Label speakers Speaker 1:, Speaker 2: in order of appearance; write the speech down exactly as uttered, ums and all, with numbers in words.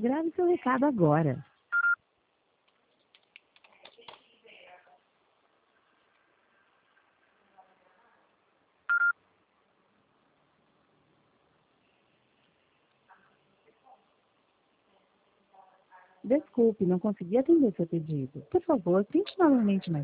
Speaker 1: Grave seu recado agora. Desculpe, não consegui atender seu pedido. Por favor, tente novamente mais